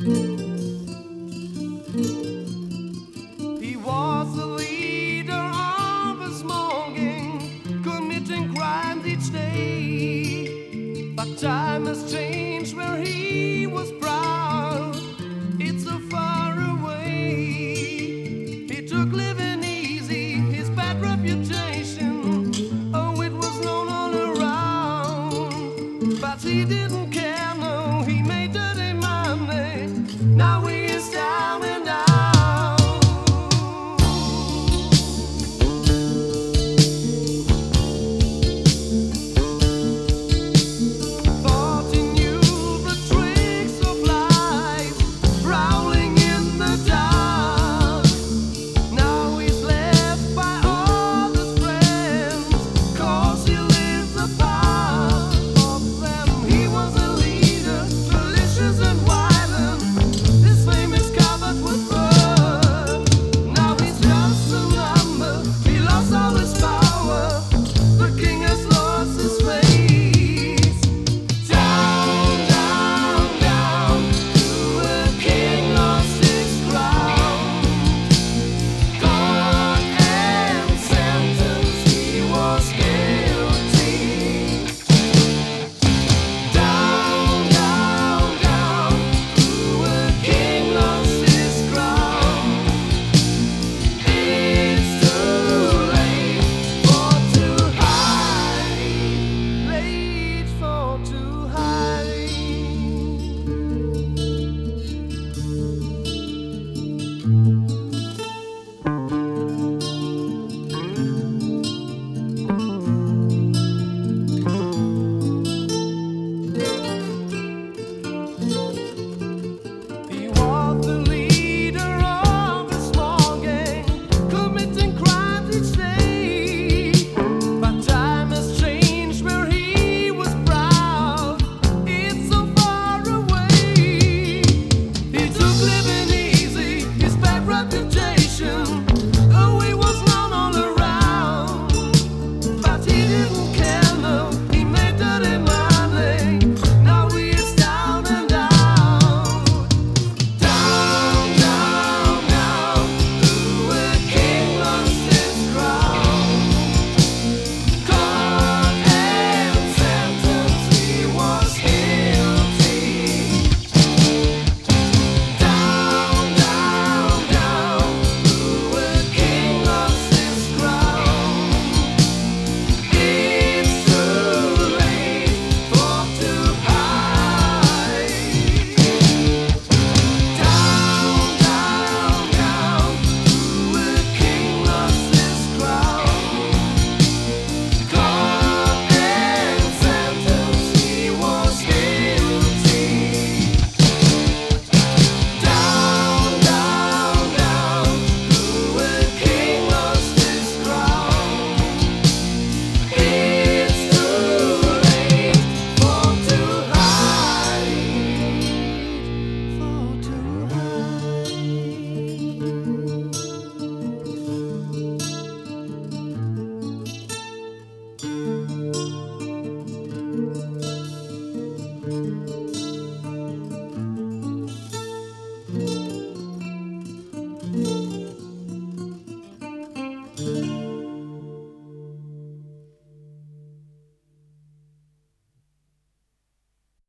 He was the leader of a small gang, committing crimes each day. But time has changed where he was proud. It's so far away. He took living easy, his bad reputation. Oh, it was known all around. But he didn't care, no, he made dirty money. Now he is down and out.